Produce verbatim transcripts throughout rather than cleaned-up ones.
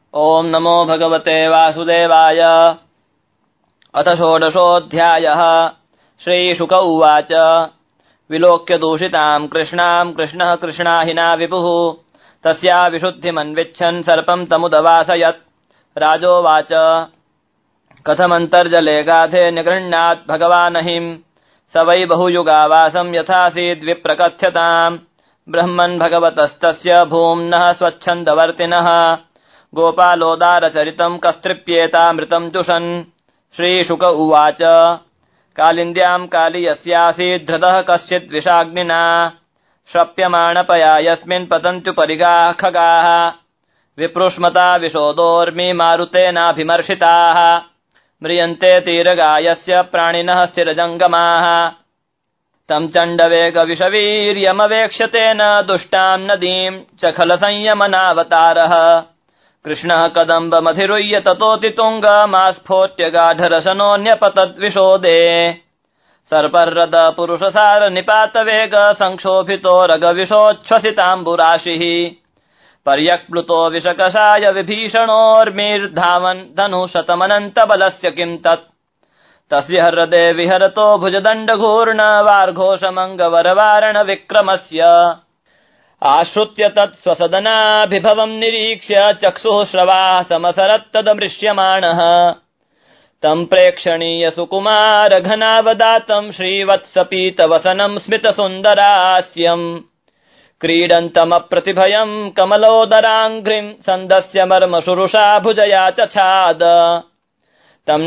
ओम नमो भगवते वासुदेवाय। अथ षोडशोऽध्यायः। श्रीशुक उवाच। विलोक्य दूषितां कृष्णां कृष्णः कृष्णाहिना विपुः तस्या विशुद्धिमन्विच्छन् सर्पं तमुदवासयत्। राजोवाच। कथमन्तर्जले गाधे निगृह्णात् भगवानहिं स वै बहुयुगावासं यथासीद् विप्रकथ्यताम्। ब्रह्मन् भगवतस्तस्य भूम्नः स्वच्छन्दवर्तिनः गोपालोदारचरितं कस्तृप्येतामृतं जुषन्। श्रीशुक उवाच। कालिन्द्यां काली यस्यासीत् धृतः कश्चित् विषाग्निना श्रप्यमाणपया यस्मिन् पतन्त्युपरिगाः खगाः विपृष्मता विशोदोर्मि मारुतेनाभिमर्शिताः म्रियन्ते तीरगायस्य प्राणिनः स्थिरजङ्गमाः। तं चण्डवेगविषवीर्यमवेक्ष्यतेन दुष्टां नदीं च खलसंयमनावतारः कृष्णः कदम्बमधिरुह्य ततोऽतितुङ्गमास्फोट्य गाढरशनोऽन्यपतद्विशोदे सर्पर्रद पुरुषसार निपातवेग संक्षोभितो रगविशोच्छ्वसिताम्बुराशिः पर्यक्प्लुतो विषकषाय विभीषणोर्मिर्धावन् धनुशतमनन्तबलस्य किं तत् तस्य हृदे विहरतो भुजदण्डघूर्ण वार्घोषमङ्गवरवारण विक्रमस्य आश्रुत्य तत् स्वसदनाभिभवम् निरीक्ष्य चक्षुः श्रवाः समसरत्तदमृश्यमाणः तम् प्रेक्षणीय सुकुमार घनावदातम् श्रीवत्सपीतवसनम् स्मितसुन्दरास्यम् क्रीडन्तमप्रतिभयम् कमलोदराङ्घ्रिम् सन्दस्य मर्मशुरुषा भुजया चछाद तम्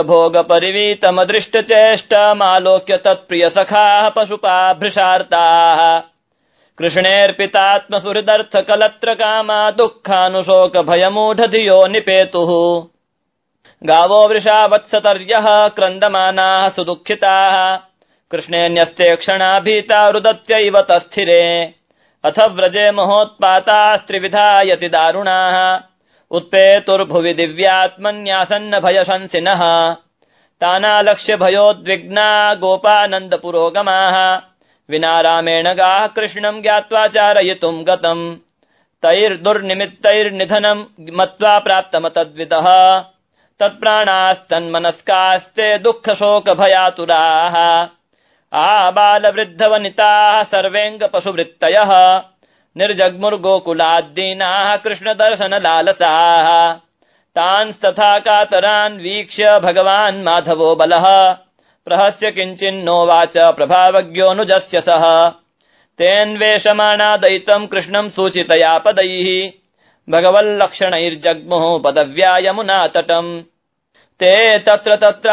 नागभोगपरिवीतमदृष्टचेष्टमालोक्य तत्प्रियसखाः पशुपा भृशार्ताः कृष्णेऽर्पितात्मसुहृदर्थकलत्रकामा दुःखानुशोकभयमूढधियो निपेतुः गावो वृषा वत्सतर्यः क्रन्दमानाः सुदुःखिताः कृष्णे न्यस्ते क्षणा भीता रुदत्यैव तस्थिरे अथ व्रजे महोत्पातास्त्रिविधा यति दारुणाः उत्पेतुर्भुवि दिव्यात्मन्यासन्न भयशंसिनः तानालक्ष्य भयोद्विग्ना गोपानन्दपुरोगमाः विनारामेण गाः कृष्णं ज्ञात्वा चारयितुम् गतम् तैर्दुर्निमित्तैर्निधनम् मत्वा प्राप्तमतद्विदः तत्प्राणास्तन्मनस्कास्ते दुःखशोकभयातुराः आबालवृद्धवनिताः सर्वेऽङ्गपशुवृत्तयः निर्जग्मुर्गोकुलाद्दीनाः कृष्णदर्शनलालसाः तांस्तथा कातरान् वीक्ष्य भगवान् माधवो बलः प्रहस्य किञ्चिन्नोवाच प्रभावज्ञोऽनुजस्य सः तेऽन्वेषमाणादयितम् कृष्णम् सूचितया पदैः भगवल्लक्षणैर्जग्मुः पदव्या यमुना तटम् ते तत्र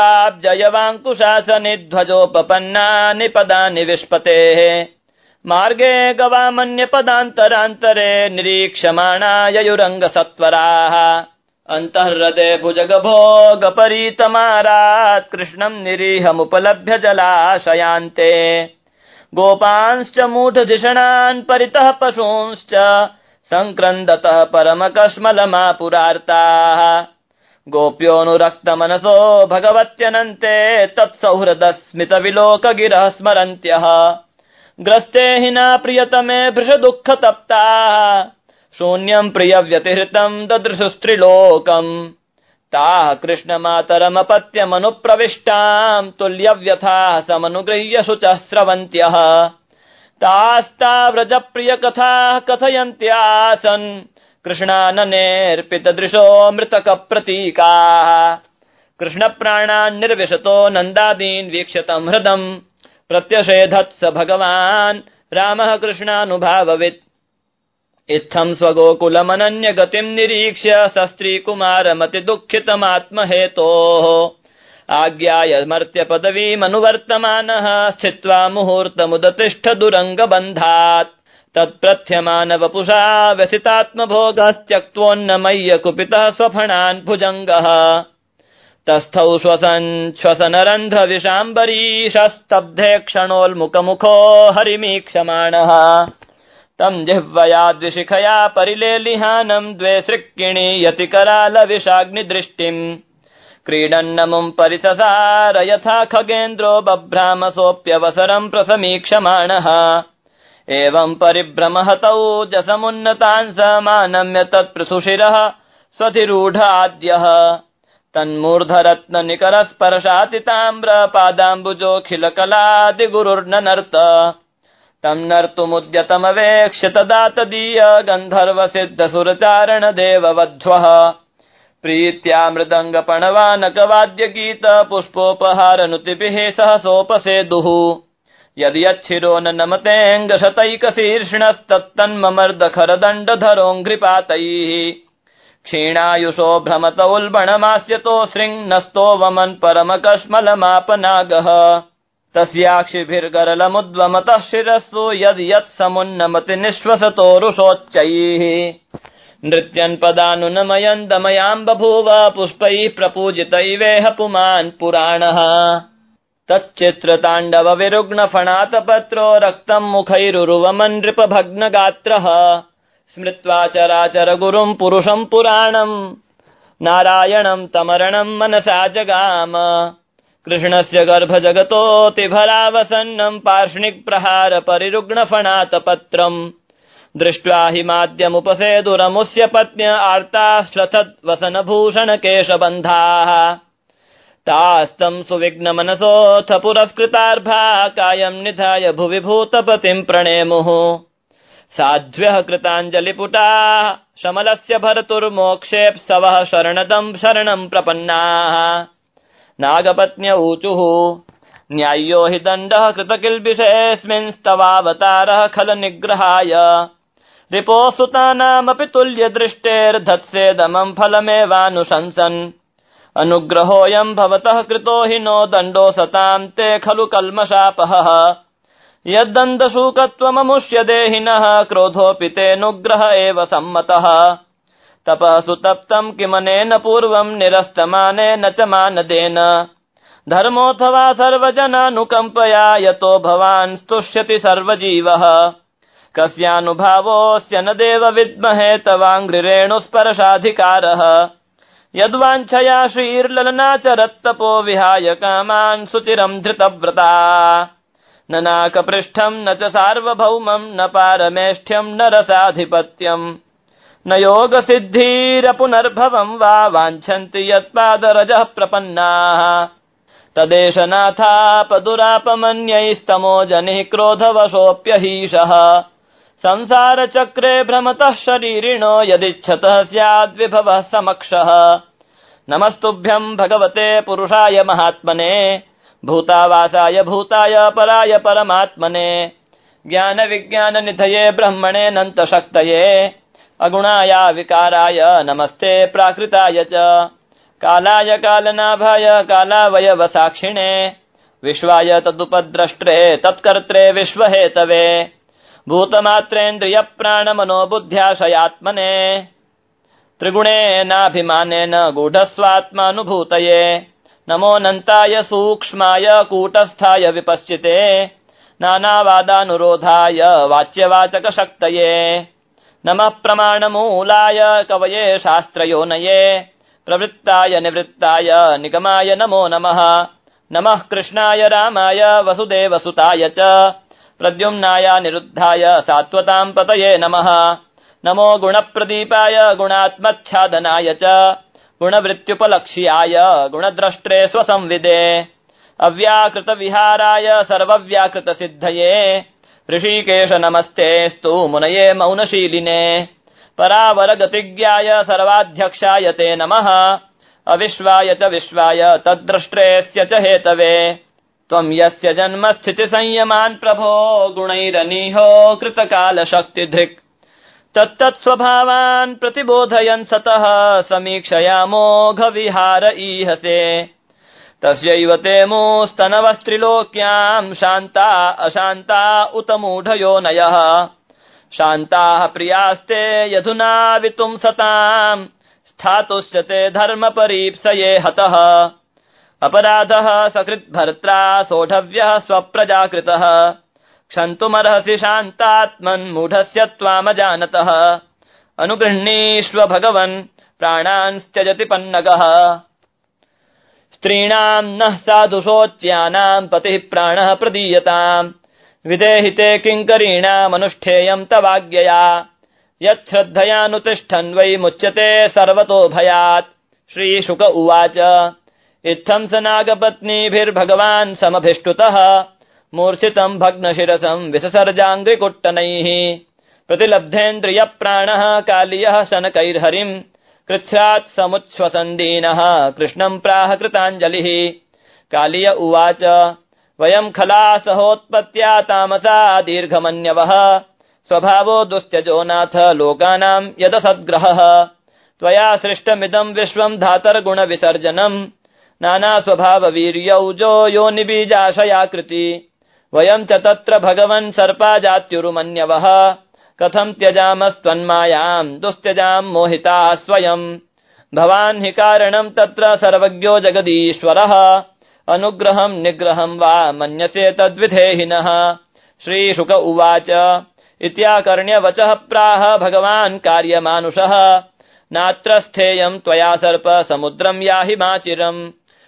तत्राब्जयवाङ्कुशासनिध्वजोपपन्नानि पदानि विष्पतेः मार्गे गवामन्यपदान्तरान्तरे निरीक्षमाणा ययुरङ्गसत्वराः अन्तःहृदे भुजगभोगपरीतमारात् कृष्णम् निरीहमुपलभ्य जलाशयान्ते गोपांश्च मूढधिषणान् परितः पशूंश्च सङ्क्रन्दतः परमकश्मलमापुरार्ताः गोप्योऽनुरक्तमनसो भगवत्यनन्ते तत्सौहृदस्मितविलोकगिरः स्मरन्त्यः ग्रस्ते हि न प्रियतमे भृशदुःखतप्ताः शून्यम् प्रियव्यतिहृतम् ददृशुस्त्रिलोकम् ताः कृष्णमातरमपत्यमनुप्रविष्टाम् तुल्यव्यथाः समनुगृह्य शुचः स्रवन्त्यः तास्ताव्रजप्रियकथाः कथयन्त्यासन् कृष्णाननेऽर्पितदृशो मृतकप्रतीकाः कृष्णप्राणान् निर्विशतो नन्दादीन् वीक्ष्यतम् हृदम् प्रत्यषेधत्स भगवान् रामः कृष्णानुभाववित् इत्थम् स्वगोकुलमनन्यगतिम् निरीक्ष्य सस्त्रीकुमारमतिदुःखितमात्महेतोः आज्ञाय मर्त्यपदवीमनुवर्तमानः स्थित्वा मुहूर्तमुदतिष्ठ दुरङ्गबन्धात् तत्प्रथ्यमानवपुषा व्यथितात्मभोगस्त्यक्त्वोन्नमय्य कुपितः स्वफणान् भुजङ्गः तस्थौ श्वसन् श्वसनरन्ध्रविशाम्बरीषस्तब्धे क्षणोल्मुखमुखो हरिमीक्षमाणः तम् जिह्वयाद्विशिखया परिलेलिहानम् द्वे सृक्किणी यतिकरालविषाग्निदृष्टिम् क्रीडन्नमुम् परिससार यथा खगेन्द्रो बभ्रामसोऽप्यवसरम् प्रसमीक्षमाणः एवम् परिभ्रमहतौ जसमुन्नतान् समानम्य तत्पृथुशिरः स्वधिरूढाद्यः तन्मूर्धरत्ननिकरस्पर्शातिताम्रपादाम्बुजोऽखिलकलादिगुरुर्ननर्त तं नर्तुमुद्यतमवेक्ष्य तदा तदीय गन्धर्वसिद्धसुरचारणदेववध्वः प्रीत्या मृदङ्गपणवानकवाद्यगीत पुष्पोपहारनुतिभिः सहसोपसेदुः यद्यच्छिरो न नमतेऽङ्गशतैकशीर्षणस्तत्तन्ममर्दखरदण्डधरोऽङ्घ्रिपातैः क्षीणायुषो भ्रमत उल्बणमास्यतो शृङ्नस्तो वमन् परमकश्मलमापनागः तस्याक्षिभिर्गरलमुद्वमतः शिरस्सु यद् यत् समुन्नमति निःश्वसतोरुषोच्चैः नृत्यन् पदानुनमयन् दमयाम् बभूव पुष्पैः प्रपूजितैवेह पुमान् पुराणः तच्चित्रताण्डव विरुग्णफणातपत्रो रक्तम् मुखैरुरुवमन् नृपभग्नगात्रः स्मृत्वा चराचर गुरुम् पुरुषम् पुराणम् नारायणम् तमरणम् मनसा जगाम कृष्णस्य गर्भजगतोऽतिभरावसन्नम् पार्ष्णिक्प्रहार परिरुग्णफणातपत्रम् दृष्ट्वा हि माद्यमुपसेदुरमुष्य पत्न्य आर्ताश्लथद्वसनभूषणकेशबन्धाः तास्तम् सुविघ्नमनसोऽथ पुरस्कृतार्भा कायम् निधाय भुवि भूतपतिम् प्रणेमुः साध्व्यः कृताञ्जलिपुटाः शमलस्य भर्तुर्मोक्षेप्सवः शरणदम् शरणम् प्रपन्नाः नागपत्न्य ऊचुः न्याय्यो हि दण्डः कृतकिल्बिषेऽस्मिंस्तवावतारः खलनिग्रहाय रिपोः सुतानामपि तुल्यदृष्टेर्धत्सेदमम् फलमेवानुशंसन् अनुग्रहोऽयम् भवतः कृतो हि नो दण्डो सताम् ते खलु कल्मषापहः यद्दण्डशूकत्वममुष्य देहिनः क्रोधोऽपि तेऽनुग्रह एव सम्मतः तपः सुतप्तम् किमनेन पूर्वम् निरस्तमानेन च मानदेन धर्मोऽथवा सर्वजनानुकम्पया यतो भवान् स्तुष्यति सर्वजीवः कस्यानुभावोऽस्य न देव विद्महे तवाङ्घ्रिरेणुस्पर्शाधिकारः यद्वाञ्छया श्रीर्ललनाचरत्तपो विहाय कामान् सुचिरम् धृतव्रता न नाकपृष्ठम् न च सार्वभौमम् न पारमेष्ठ्यम् न रसाधिपत्यम् न योगसिद्धिरपुनर्भवम् वा वाञ्छन्ति यत्पादरजः प्रपन्नाः तदेष नाथापदुरापमन्यैस्तमो जनिः क्रोधवशोऽप्यहीशः संसारचक्रे भ्रमतः शरीरिणो यदिच्छतः स्याद्विभवः समक्षः नमस्तुभ्यम् भगवते पुरुषाय महात्मने भूतावासाय भूताय पराय परमात्मने ज्ञानविज्ञाननिधये ब्रह्मणेऽनन्तशक्तये अगुणाय विकाराय नमस्ते प्राकृताय च कालाय कालनाभाय कालावयवसाक्षिणे विश्वाय तदुपद्रष्ट्रे तत्कर्त्रे विश्वहेतवे भूतमात्रेन्द्रियप्राणमनोबुद्ध्याशयात्मने त्रिगुणेनाभिमानेन गूढस्वात्मानुभूतये नमोऽनन्ताय सूक्ष्माय कूटस्थाय विपश्चिते नानावादानुरोधाय वाच्यवाचकशक्तये नमः प्रमाणमूलाय कवये शास्त्रयोनये प्रवृत्ताय निवृत्ताय निगमाय नमो नमः नमः कृष्णाय रामाय वसुदेवसुताय च प्रद्युम्नाय निरुद्धाय सात्वताम् पतये नमः नमो गुणप्रदीपाय गुणात्मच्छादनाय च गुणवृत्त्युपलक्ष्याय गुणद्रष्ट्रे स्वसंविदे अव्याकृतविहाराय सर्वव्याकृतसिद्धये ऋषिकेश नमस्तेऽस्तु मुनये मौनशीलिने परावरगतिज्ञाय सर्वाध्यक्षाय ते नमः अविश्वाय च विश्वाय तद्द्रष्ट्रेऽस्य च हेतवे त्वम् यस्य जन्मस्थितिसंयमान् प्रभो गुणैरनीहो कृतकालशक्तिधृक् तत्तत्स्वभावान् प्रतिबोधयन् सतः समीक्षयामोघविहार ईहसे तस्यैव ते मूस्तनवस्त्रिलोक्याम् शान्ता अशान्ता उत मूढयोनयः शान्ताः प्रियास्ते यधुना वितुंसताम् स्थातुश्च ते धर्मपरीप्सये हतः अपराधः सकृद्भर्त्रा सोढव्यः स्वप्रजाकृतः क्षन्तुमर्हसि शान्तात्मन्मूढस्य त्वामजानतः अनुगृह्णीष्व भगवन् प्राणान् त्यजति पन्नगः स्त्रीणाम् नः साधुषोच्यानाम् पतिः प्राणः प्रदीयताम् विदेहिते किङ्करीणामनुष्ठेयम् तवाज्ञया यच्छ्रद्धयानुतिष्ठन् वै मुच्यते सर्वतो भयात्। श्रीशुक उवाच इत्थं स नागपत्नीभिर्भगवान् समभिष्टुतः मूर्छितं भग्नशिरसं विससर्जाङ्घ्रिकुट्टनैः प्रतिलब्धेन्द्रियप्राणः कालीयः शनकैर्हरिम् कृच्छ्रात् समुच्छ्वसन्दीनः कृष्णं प्राह कृताञ्जलिः। कालीय उवाच वयं खलासहोत्पत्त्या तामसा दीर्घमन्यवः स्वभावो दुस्त्यजो नाथ लोकानां यदसद्ग्रहः त्वया सृष्टमिदं विश्वं धातर्गुणविसर्जनम् नाना स्वभाववीर्यौजो योनिबीजाशयाकृति वयं च तत्र भगवन् सर्पा जात्युरुमन्यवः कथं त्यजामस्त्वन्मायां दुस्त्यजां मोहिताः स्वयं भवान् हि कारणं तत्र सर्वज्ञो जगदीश्वरः अनुग्रहं निग्रहं वा मन्यसे तद्विधेहिनः। श्रीशुक उवाच इत्याकर्ण्यवचः प्राह भगवान् कार्यमानुषः नात्र स्थेयं त्वया सर्प समुद्रं याहि माचिरम्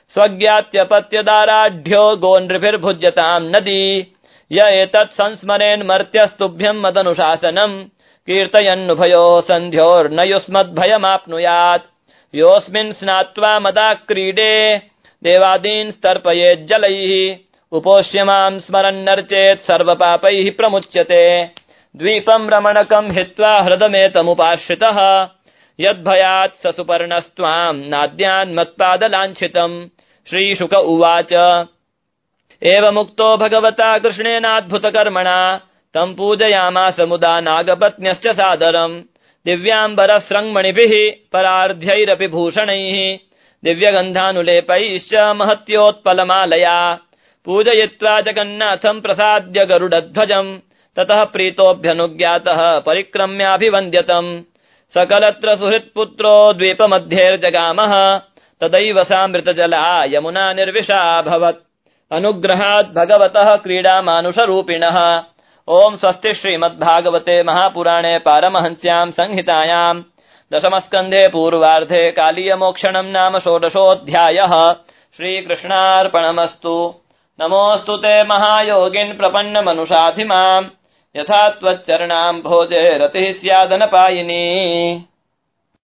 स्वज्ञात्यपत्यदाराढ्यो गोनृभिर्भुज्यतां नदी य एतत् संस्मरेन् मर्त्यस्तुभ्यं मदनुशासनम् कीर्तयन्नुभयोः सन्ध्योर्न युष्मद्भयमाप्नुयात् योऽस्मिन् स्नात्वा मदाक्रीडे देवादीन् स्तर्पयेज्जलैः उपोष्य मां स्मरन्नर्चेत् सर्वपापैः प्रमुच्यते। द्वीपं रमणकं हित्वा हृदमेतमुपाश्रितः यद्भयात् स सुपर्णस्त्वां नाद्यान् मत्पादलाञ्छितम्। श्रीशुक उवाच एवमुक्तो भगवता कृष्णेनाद्भुतकर्मणा तं पूजयामास मुदा नागपत्न्यश्च सादरम् दिव्याम्बरस्रङ्मणिभिः परार्ध्यैरपि भूषणैः दिव्यगन्धानुलेपैश्च महत्योत्पलमालया पूजयित्वा जगन्नाथं प्रसाद्य गरुडध्वजम् ततः प्रीतोऽभ्यनुज्ञातः परिक्रम्याभिवन्द्यतम् सकलत्र सुहृत्पुत्रो द्वीपमध्येर्जगामः तदैव सामृतजला यमुना निर्विशाभवत् अनुग्रहात् भगवतः क्रीडामानुषरूपिणः। ओम स्वस्ति श्रीमद्भागवते महापुराणे पारमहंस्यां संहितायां दशमस्कन्धे पूर्वार्धे कालीयमोक्षणं नाम षोडशोऽध्यायः। श्रीकृष्णार्पणमस्तु। नमोऽस्तु ते महायोगिन् प्रपन्नमनुषाधिमाम् यथा त्वच्चरणाम्भोजे रतिः स्यादनपायिनी।